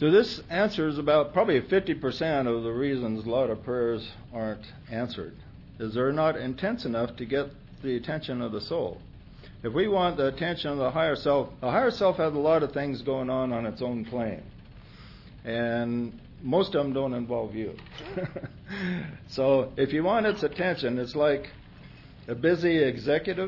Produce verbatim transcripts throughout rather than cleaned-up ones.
So this answers about probably fifty percent of the reasons a lot of prayers aren't answered, is they're not intense enough to get the attention of the soul. If we want the attention of the higher self, the higher self has a lot of things going on on its own plane. And most of them don't involve you. So if you want its attention, it's like a busy executive.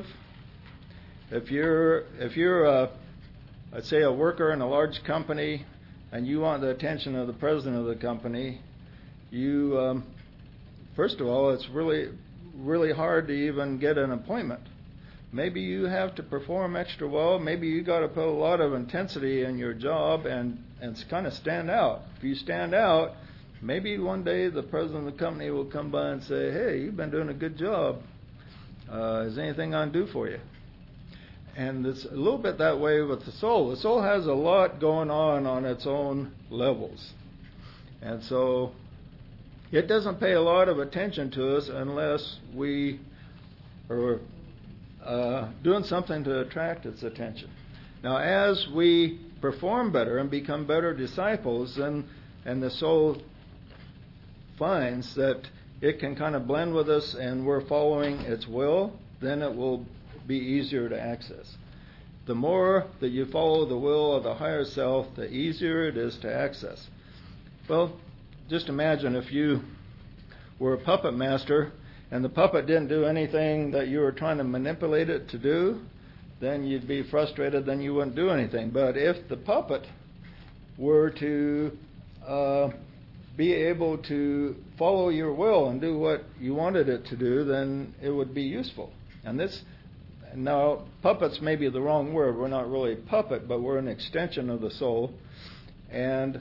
If you're, if you're a, let's say, a worker in a large company, and you want the attention of the president of the company, you, um, first of all, it's really, really hard to even get an appointment. Maybe you have to perform extra well. Maybe you got to put a lot of intensity in your job and, and kind of stand out. If you stand out, maybe one day the president of the company will come by and say, hey, you've been doing a good job. Uh, is there anything I can do for you? And it's a little bit that way with the soul. The soul has a lot going on on its own levels. And so it doesn't pay a lot of attention to us unless we are uh, doing something to attract its attention. Now, as we perform better and become better disciples, then, and the soul finds that it can kind of blend with us and we're following its will, then it will be easier to access. The more that you follow the will of the higher self, the easier it is to access. Well, just imagine if you were a puppet master and the puppet didn't do anything that you were trying to manipulate it to do, then you'd be frustrated, then you wouldn't do anything. But if the puppet were to uh, be able to follow your will and do what you wanted it to do, then it would be useful. And this, now, puppets may be the wrong word. We're not really a puppet, but we're an extension of the soul. And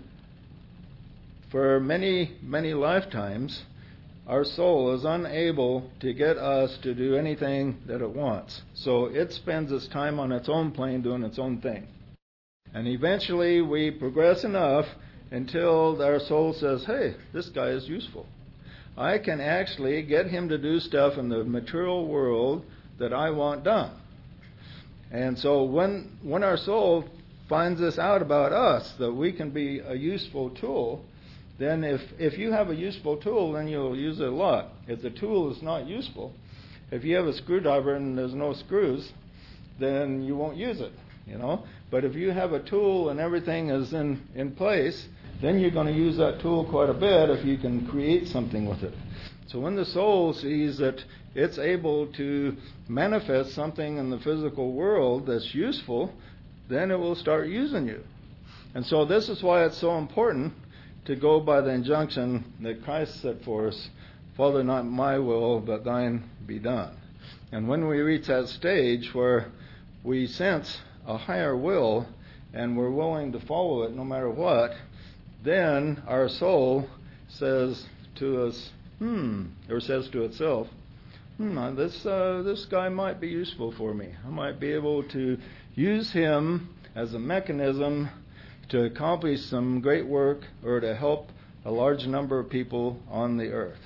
for many, many lifetimes, our soul is unable to get us to do anything that it wants. So it spends its time on its own plane doing its own thing. And eventually we progress enough until our soul says, hey, this guy is useful. I can actually get him to do stuff in the material world that I want done. And so when when our soul finds this out about us, that we can be a useful tool, then if, if you have a useful tool, then you'll use it a lot. If the tool is not useful, if you have a screwdriver and there's no screws, then you won't use it, you know. But if you have a tool and everything is in, in place, then you're going to use that tool quite a bit if you can create something with it. So when the soul sees that it's able to manifest something in the physical world that's useful, then it will start using you. And so this is why it's so important to go by the injunction that Christ set for us, Father, not my will, but thine be done. And when we reach that stage where we sense a higher will and we're willing to follow it no matter what, then our soul says to us, hmm, or says to itself, hmm, this uh, this guy might be useful for me. I might be able to use him as a mechanism to accomplish some great work or to help a large number of people on the earth.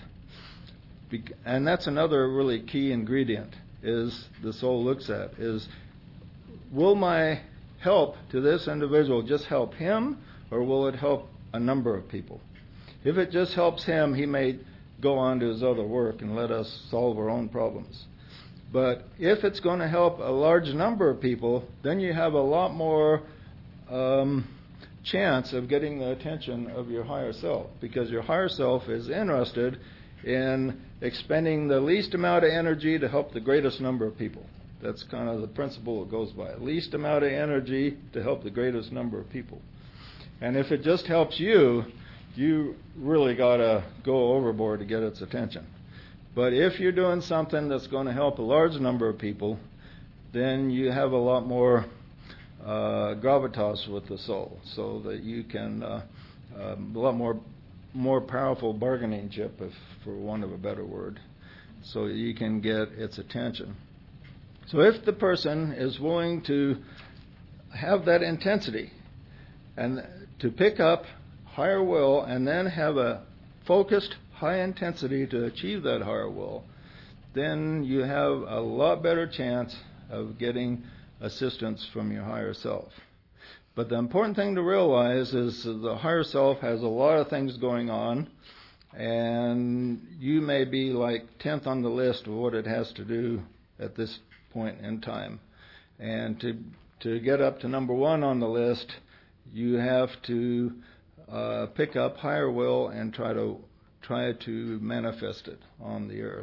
And that's another really key ingredient is the soul looks at, is will my help to this individual just help him, or will it help a number of people? If it just helps him, he may go on to his other work and let us solve our own problems. But if it's going to help a large number of people, then you have a lot more um, chance of getting the attention of your higher self, because your higher self is interested in expending the least amount of energy to help the greatest number of people. That's kind of the principle it goes by. Least amount of energy to help the greatest number of people. And if it just helps you, you really got to go overboard to get its attention. But if you're doing something that's going to help a large number of people, then you have a lot more uh, gravitas with the soul, so that you can, uh, uh, a lot more more powerful bargaining chip, if for want of a better word, so you can get its attention. So if the person is willing to have that intensity and to pick up higher will and then have a focused high intensity to achieve that higher will, then you have a lot better chance of getting assistance from your higher self. But the important thing to realize is the higher self has a lot of things going on, and you may be like tenth on the list of what it has to do at this point in time. And to to get up to number one on the list, you have to uh, pick up higher will and try to try to manifest it on the earth.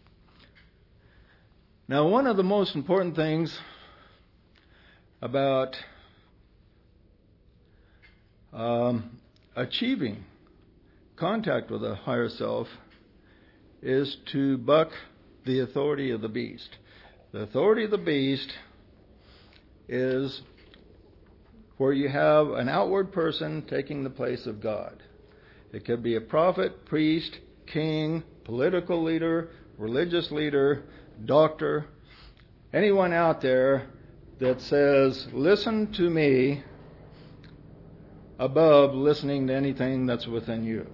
Now, one of the most important things about um, achieving contact with a higher self is to buck the authority of the beast. The authority of the beast is where you have an outward person taking the place of God. It could be a prophet, priest, king, political leader, religious leader, doctor, anyone out there that says, listen to me, above listening to anything that's within you.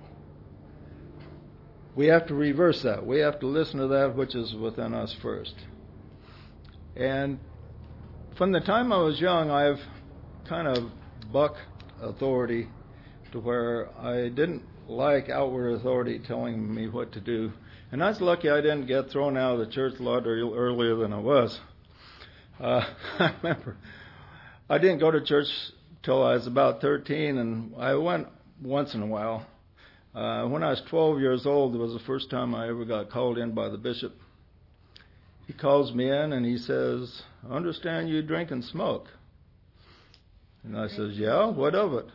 We have to reverse that. We have to listen to that which is within us first. And from the time I was young, I've kind of bucked authority to where I didn't like outward authority telling me what to do. And I was lucky I didn't get thrown out of the church a lot earlier than I was. Uh, I remember I didn't go to church till I was about thirteen, and I went once in a while. Uh, when I was twelve years old, it was the first time I ever got called in by the bishop. He calls me in and he says, I understand you drink and smoke. And I says, yeah, what of it?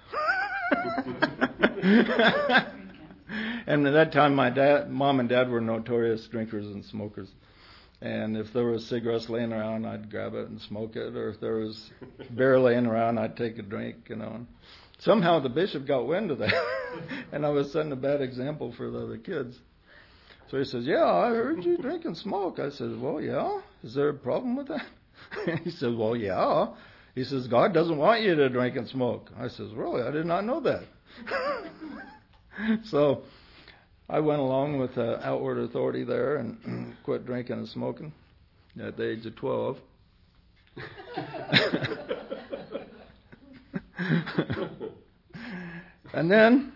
And at that time, my dad, mom and dad were notorious drinkers and smokers. And if there was cigarettes laying around, I'd grab it and smoke it. Or if there was beer laying around, I'd take a drink, you know. And somehow the bishop got wind of that. And I was setting a bad example for the other kids. So he says, yeah, I heard you drink and smoke. I said, well, yeah. Is there a problem with that? And he says, well, yeah. He says, God doesn't want you to drink and smoke. I says, really? I did not know that. So I went along with uh, outward authority there and quit drinking and smoking at the age of twelve. And then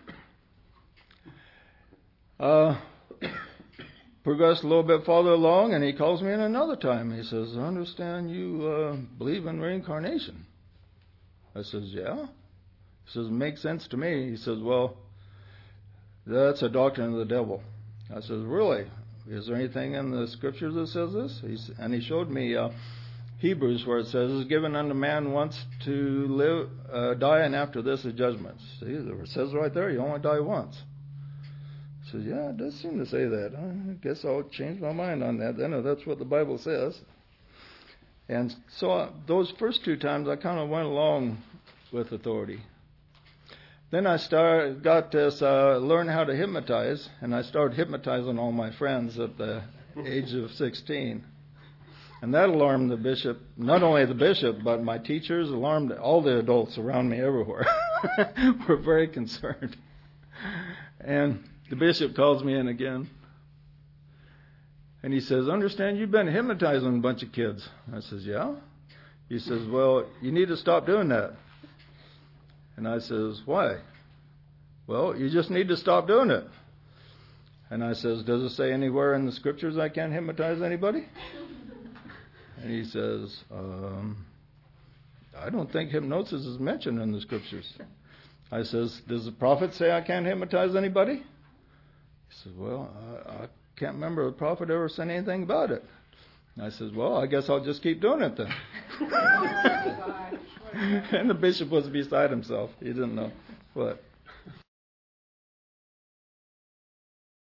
uh, progressed a little bit farther along, and he calls me in another time. He says, I understand you uh, believe in reincarnation. I says, yeah. He says, it makes sense to me. He says, well, that's a doctrine of the devil. I says, really? Is there anything in the scriptures that says this? He's, and he showed me uh, Hebrews where it says, it's given unto man once to live, uh, die, and after this is judgment. See, it says right there, you only die once. I says, yeah, it does seem to say that. I guess I'll change my mind on that then, if that's what the Bible says. And so uh, those first two times I kind of went along with authority. Then I started, got this, uh, learn how to hypnotize, and I started hypnotizing all my friends at the age of sixteen. And that alarmed the bishop, not only the bishop, but my teachers, alarmed all the adults around me everywhere. Were very concerned. And the bishop calls me in again. And he says, understand you've been hypnotizing a bunch of kids. I says, yeah. He says, well, you need to stop doing that. And I says, why? Well, you just need to stop doing it. And I says, does it say anywhere in the scriptures I can't hypnotize anybody? And he says, um, I don't think hypnosis is mentioned in the scriptures. I says, does the prophet say I can't hypnotize anybody? He says, well, I, I can't remember the prophet ever said anything about it. And I says, well, I guess I'll just keep doing it then. And the bishop was beside himself. He didn't know what.